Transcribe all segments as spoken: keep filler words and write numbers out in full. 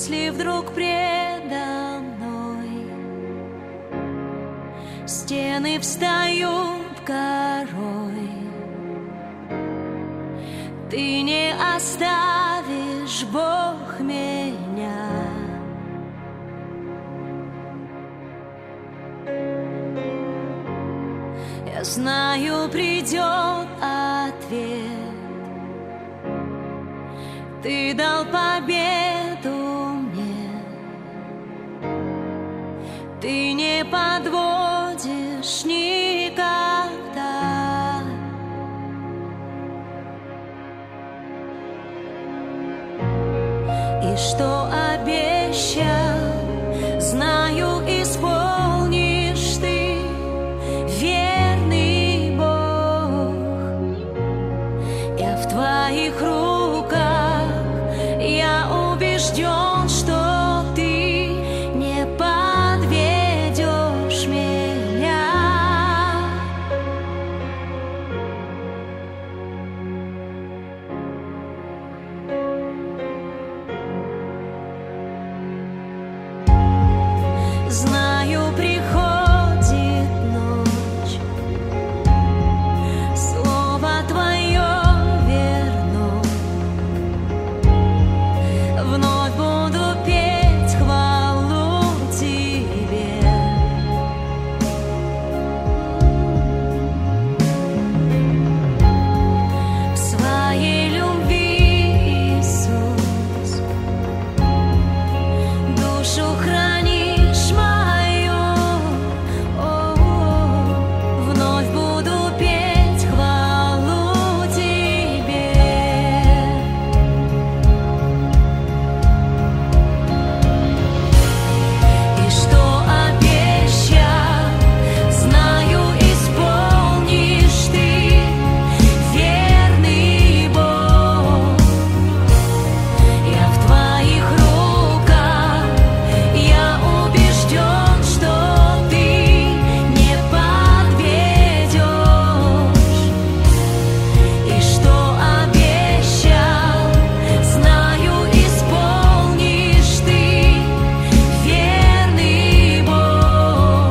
если вдруг предо мной стены встают горой, ты не оставишь, Бог, меня. Я знаю, придет ответ. Ты дал победу мне, ты не подводишь никогда. И что обещал, знаю, исполнишь ты, верный Бог. Я в твоих руках, я убежден, что ты не подведешь меня. Знаю, приходит ночь, слово твое верно. Вновь буду петь хвалу тебе. В своей любви, Иисус, душу хранишь мою. О-о-о. Вновь буду петь хвалу тебе. И что обещал, знаю, исполнишь ты, верный Бог. Я в твоих руках, я убежден, что ты не подведешь. И что обещал, знаю, исполнишь ты, верный Бог.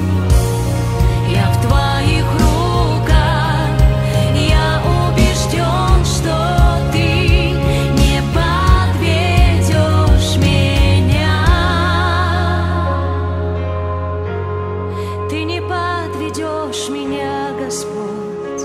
Я в твоих руках, я убежден, что ты не подведешь меня. Ты не подведешь меня, Господь.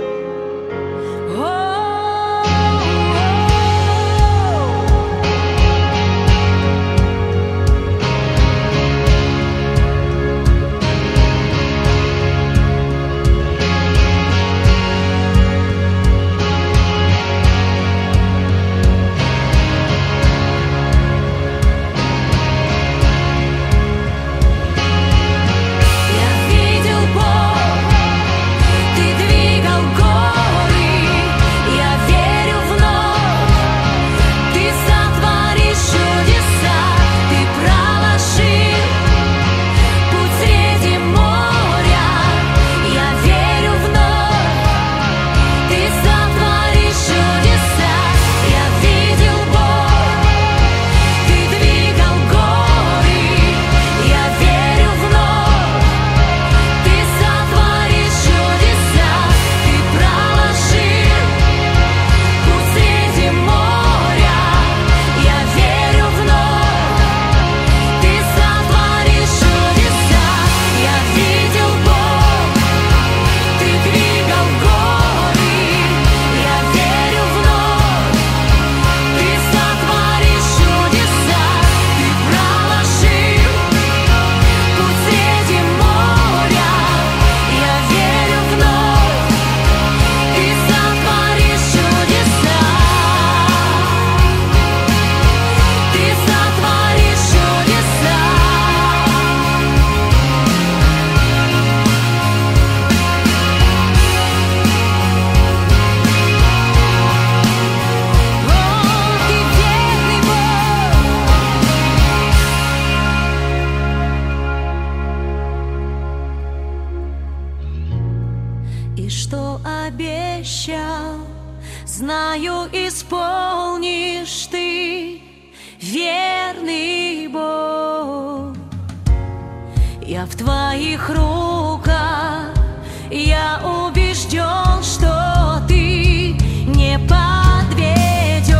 Я видел Бог, ты двигал горы. Я верю вновь, ты сотворишь чудеса. Ты проложил путь среди моря. Я верю вновь, ты сотворишь чудеса. Я видел Бог, ты двигал горы. Я верю вновь, ты сотворишь чудеса. Ты проложил путь среди моря. Я верю вновь, ты сотворишь чудеса. Я видел Бог, ты двигал горы. Я верю вновь, ты сотворишь чудеса. Ты проложил путь среди моря. Я верю вновь, ты сотворишь чудеса. Ты сотворишь чудеса. О, ты верный Бог. И что обещал, знаю, исполнишь ты, верный Бог. Я в твоих руках, я убежден, что ты не подведешь,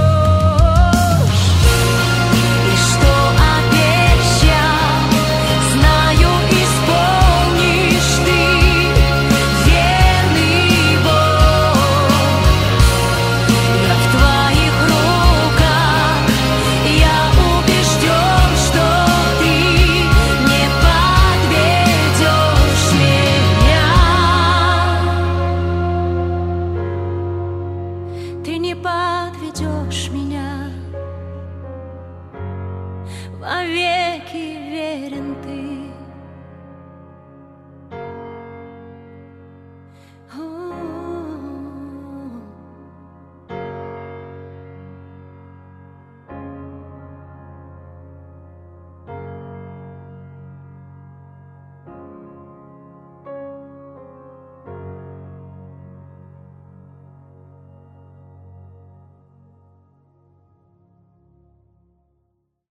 и что обещал, знаю, исполнишь ты, верный Бог. Я в твоих руках, я убежден, что ты не подведешь меня. Ты не подведешь меня, вовеки верен ты.